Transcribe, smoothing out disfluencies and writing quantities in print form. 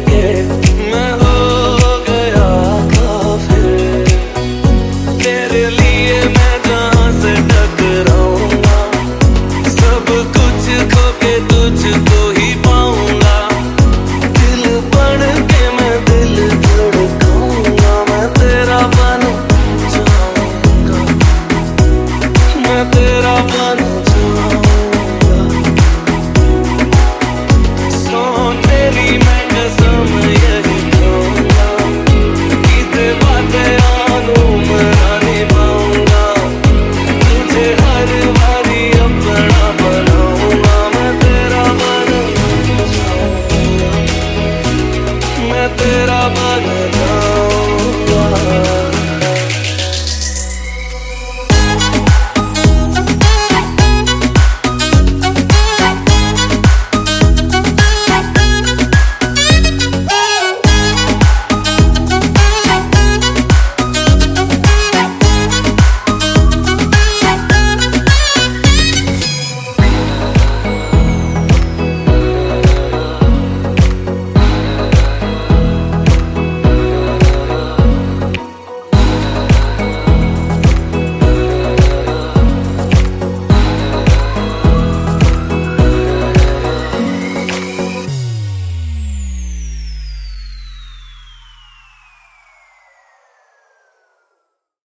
के मैं हो गया काफिर। तेरे लिए मैं जहां से टकराऊंगा, सब कुछ खो के तुझको ही पाऊंगा। दिल बन के मैं दिल धड़काऊंगा, मैं तेरा बन जाऊंगा, मैं तेरा बन जाऊंगा। सो तेरी मैं कसम यही खाऊंगा, किसे बातें आनू मना नहीं पाऊंगा। तुझे हर बारी अपना बनाऊंगा, मैं तेरा बन जाऊंगा, मैं तेरा बन